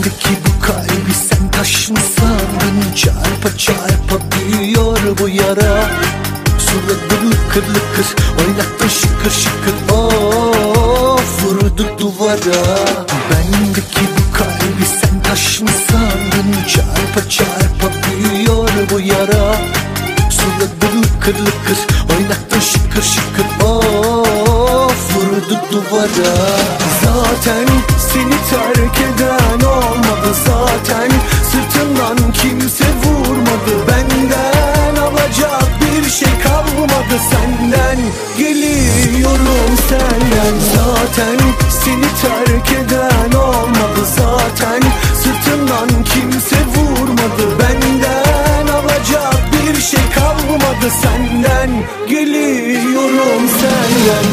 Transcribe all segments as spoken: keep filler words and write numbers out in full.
Bendeki bu kalbi sen taş mı sandın? Çarpa çarpa büyüyor bu yara. Suladın lıkır lıkır, oynattın şıkır şıkır. Of, vurduk duvara. Bendeki bu kalbi sen taş mı sandın? Çarpa çarpa büyüyor bu yara. Suladın lıkır lıkır, oynattın şıkır şıkır. Of, vurduk duvara. Zaten seni terk eden olmadı. Zaten sırtından kimse vurmadı. Benden alacak bir şey kalmadı. Senden geliyorum, senden. Zaten seni terk eden olmadı. Zaten sırtından kimse vurmadı. Benden alacak bir şey kalmadı. Senden geliyorum, senden.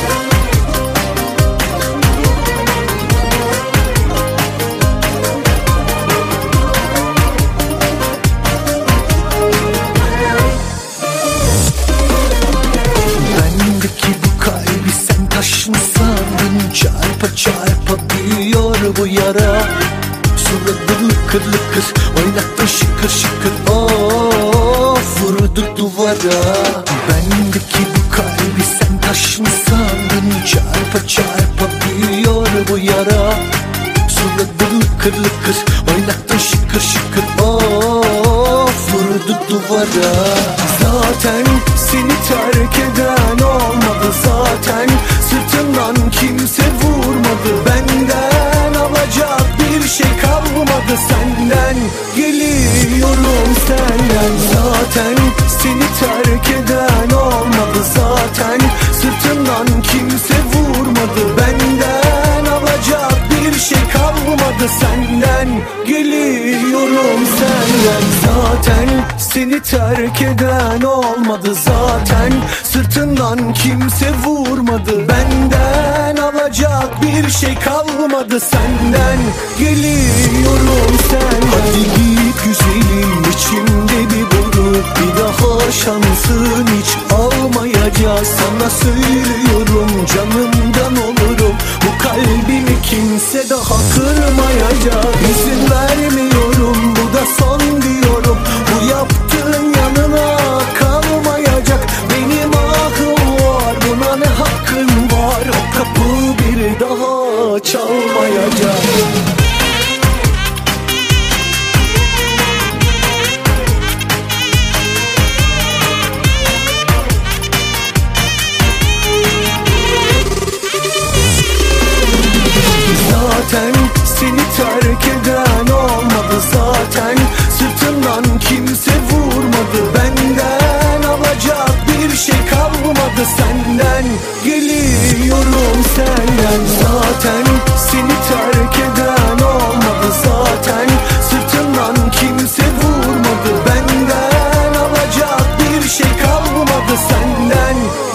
Taş mı sandın? Çarpa çarpa büyüyor bu yara. Suladın lıkır lıkır, oynattın şıkır şıkır. Of, vurduk duvara. Bendeki bu kalbi sen taş mı sandın? Çarpa çarpa büyüyor bu yara. Suladın lıkır lıkır, oynattın şıkır şıkır. Of, vurduk duvara. Zaten seni terk eden olmadı. Zaten sırtından kimse vurmadı. Benden alacak bir şey kalmadı. Senden geliyorum, senden. Zaten seni terk eden olmadı. Zaten sırtından kimse vurmadı. Benden alacak bir şey kalmadı. Senden geliyorum, senden. Zaten seni terk eden olmadı. Zaten sırtından kimse vurmadı. Benden alacak bir şey kalmadı. Senden geliyorum, sen. Hadi git güzelim, içimde bir bulut. Bir daha şansın hiç almayacağız. Sana söylüyorum, canımdan olurum. Bu kalbimi kimse daha kırmayacak. İzin vermiyorum, bu da son diyorum. Bu yaptığın yanına kalmayacak. Benim ahım var, buna ne hakkın var? O kapı bir daha çalmayacak. Zaten seni terk eden olmadı. Zaten sırtından kimse vurmadı. Benden alacak bir şey kalmadı. Senden geliyorum, senden. Zaten seni terk eden olmadı. Zaten sırtından kimse vurmadı. Benden alacak bir şey kalmadı. Senden